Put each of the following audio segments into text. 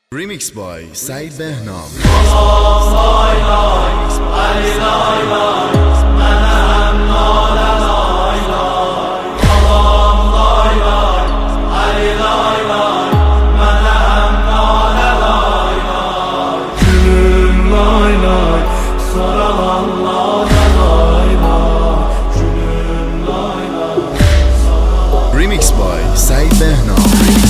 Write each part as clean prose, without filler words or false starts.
Remix by Said Behnam. Remix by Said Behnam.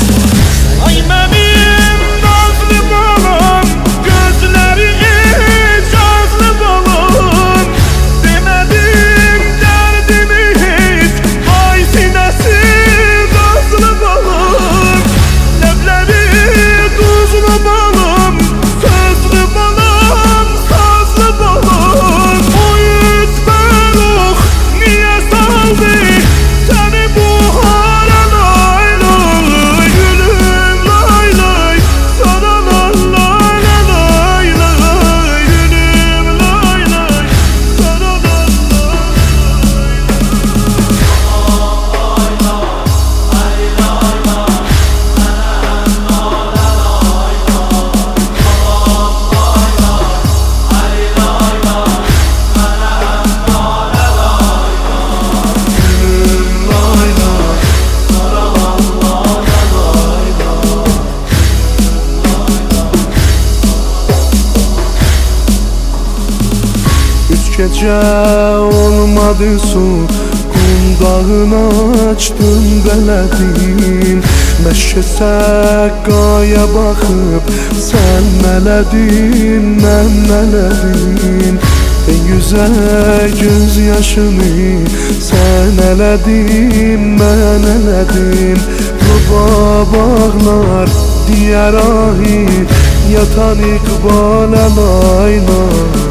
Gece olmadı su, kundağını açtım beledin. Meşe səqqaya baxıb, sən mələdin, mən mələdin. En güzel göz yaşını sen elədin, mən elədim. Ruba bağlar diğer ahir, yatan iqbal əlaylay.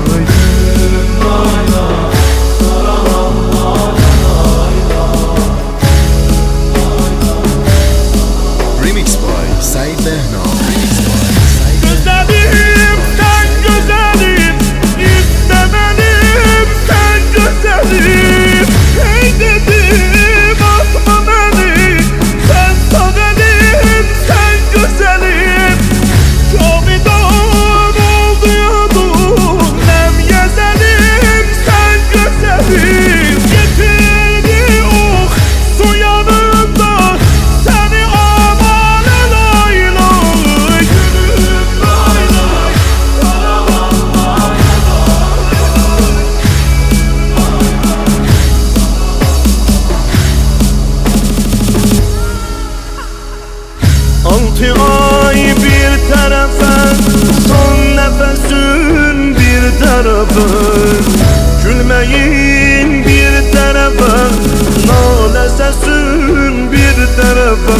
Remix by Said Behnam. Güzelim sen güzelim, istemelim sen güzelim. Hey dedim atma beni, sen sadelim sen güzelim. Çoğudan oldu yadum, nem gezelim sen güzelim. Getirdi oh su yanında, seni aman elay lay. Gülüm lay lay, karavan lay lay. 6 ay bir tarafa, son nefesin bir tarafa. Gülmeyin bir tarafa, nale sesin bir tarafa.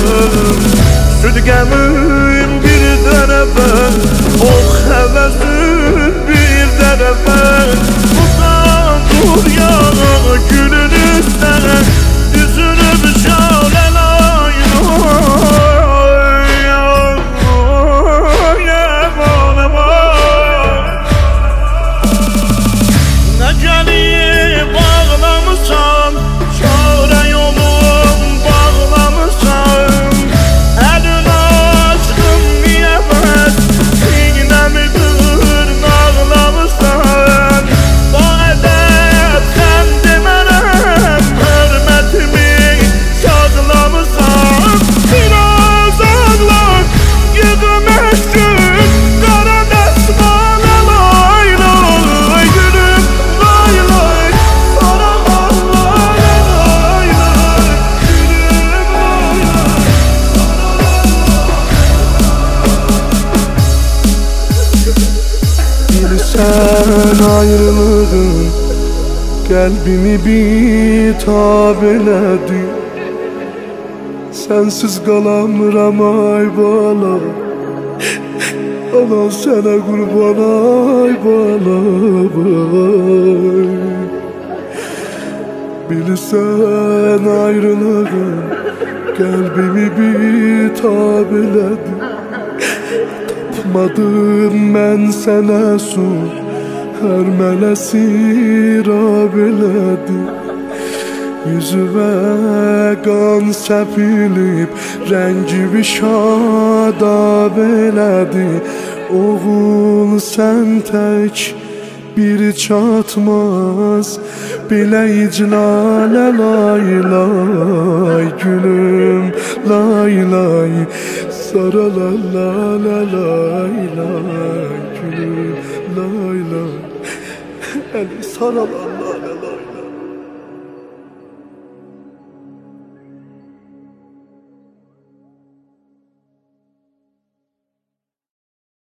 Südgemin bir tarafa, oh hevesin bir tarafa. Uzak dur ya gülün üstüne, yüzünü şale lay lay. Necəni bağlamışam, çare yolum bağlamışam. Əlin aşkım niyəməz, sinəmi dırnaqlamışsan. Bu ədəb sən demərəm, hörmətimi saxlamışsan. Biraz ağlar, yığım əşküm, qara dəsmal lay lay. Gülüm lay lay, karavan lay lay. Gülüm lay lay, Bilirsən ayrılığın qəlbimi bitab elədi. Sənsiz qalamıram ay bala, anan sənə qurban ay bala bay. Bilirsən ayrılığın qəlbimi bitab elədi. Tapmadım mən sənə su, hər mələsi rab elədi. Yüzüme qan səpilib, rəngi şadab elədi. Oğul sən tək bir çatmaz, belə iclalə lay lay gülüm lay lay, sarala la la lay lay gülüm lay lay, eli sarala.